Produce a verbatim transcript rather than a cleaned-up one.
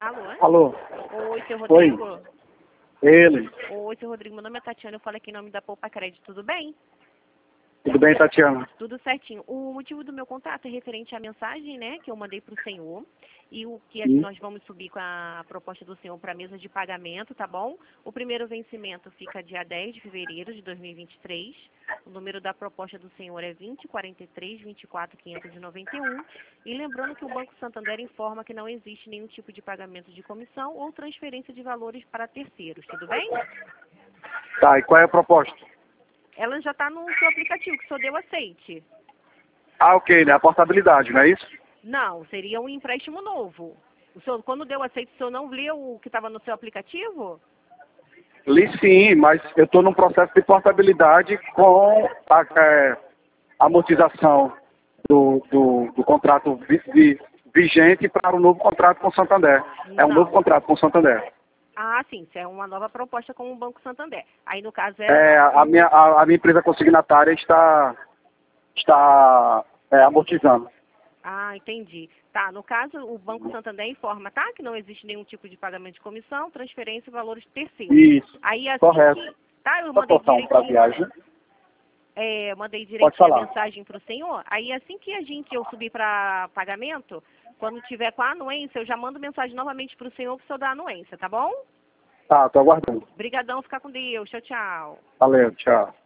Alô? Alô? Oi, seu Oi. Rodrigo? Ele. Oi, seu Rodrigo. Meu nome é Tatiana, eu falo aqui em nome da Poupa Crédito, tudo bem? Tudo bem, Tatiana? Tudo certinho. O motivo do meu contato é referente à mensagem, né, que eu mandei para o senhor e o que Sim. nós vamos subir com a proposta do senhor para a mesa de pagamento, tá bom? O primeiro vencimento fica dia dez de fevereiro de dois mil e vinte e três. O número da proposta do senhor é vinte, quarenta e três, vinte e quatro, quinhentos e noventa e um. E lembrando que o Banco Santander informa que não existe nenhum tipo de pagamento de comissão ou transferência de valores para terceiros, tudo bem? Tá, e qual é a proposta? Ela já está no seu aplicativo, que o senhor deu aceite. Ah, ok, né? A portabilidade, não é isso? Não, seria um empréstimo novo. O senhor, quando deu aceite, o senhor não leu o que estava no seu aplicativo? Li sim, mas eu estou num processo de portabilidade com a é, amortização do, do, do contrato vi, vi, vigente para o novo contrato com o Santander. É um Não. novo contrato com o Santander. Ah, sim, isso é uma nova proposta com o Banco Santander. Aí, no caso, é... É, a, o- minha, a, a minha empresa consignatária está, está é, amortizando. Ah, entendi. Tá, no caso, o Banco Santander informa, tá? Que não existe nenhum tipo de pagamento de comissão, transferência e valores terceiros. Isso, Aí, assim correto. que... Tá, eu Só mandei botar um para direitinho... viagem. É, eu mandei Pode direitinho a falar. mensagem para o senhor. Aí, assim que a gente, eu subir para pagamento, quando tiver com a anuência, eu já mando mensagem novamente para o senhor para o senhor dar a anuência, tá bom? Tá, tô aguardando. Obrigadão, fica com Deus. Tchau, tchau. Valeu, tchau.